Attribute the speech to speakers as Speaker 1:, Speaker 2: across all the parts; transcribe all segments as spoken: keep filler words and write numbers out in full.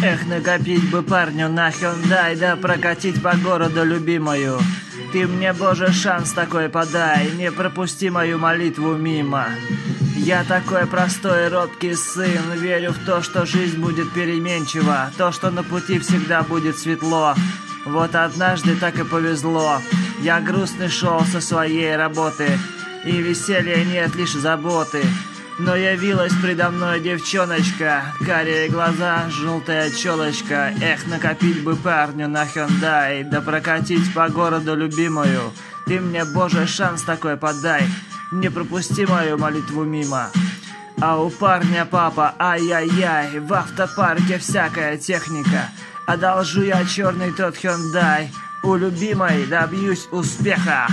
Speaker 1: Эх, накопить бы парню на Hyundai, да прокатить по городу любимую. Ты мне, Боже, шанс такой подай, не пропусти мою молитву мимо. Я такой простой и робкий сын, верю в то, что жизнь будет переменчива, то, что на пути всегда будет светло. Вот однажды так и повезло. Я грустный шел со своей работы, и веселья нет, лишь заботы. Но явилась предо мной девчоночка, карие глаза, желтая челочка. Эх, накопить бы парню на Hyundai, да прокатить по городу любимую. Ты мне, Боже, шанс такой подай, не пропусти мою молитву мимо. А у парня папа, ай-яй-яй, в автопарке всякая техника. Одолжу я черный тот Hyundai, у любимой добьюсь успеха.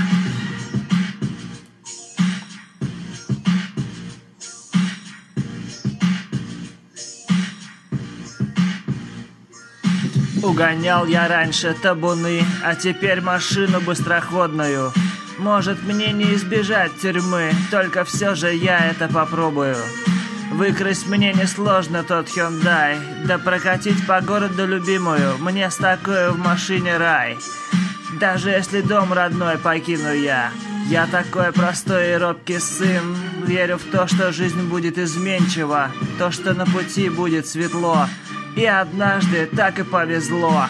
Speaker 1: Угонял я раньше табуны, а теперь машину быстроходную. Может, мне не избежать тюрьмы, только все же я это попробую. Выкрасть мне несложно тот Hyundai, да прокатить по городу любимую, мне с такой в машине рай. Даже если дом родной покину я, я такой простой и робкий сын, верю в то, что жизнь будет изменчива, то, что на пути будет светло. И однажды так и повезло.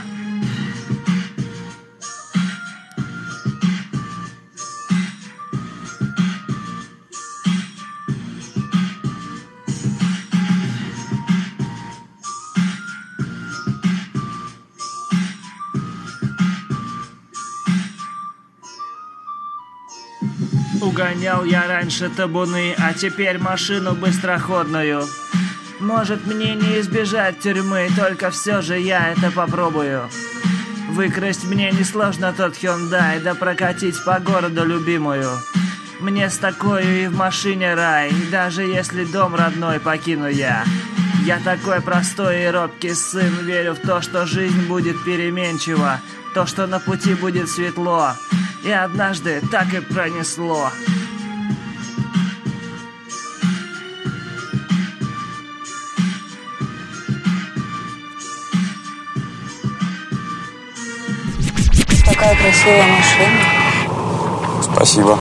Speaker 1: Угонял я раньше табуны, а теперь машину быстроходную. Может, мне не избежать тюрьмы, только все же я это попробую. Выкрасть мне несложно тот Hyundai, да прокатить по городу любимую. Мне с такой и в машине рай, даже если дом родной покину я. Я такой простой и робкий сын, верю в то, что жизнь будет переменчива, то, что на пути будет светло. И однажды так и пронесло.
Speaker 2: Какая красивая машина.
Speaker 3: Спасибо.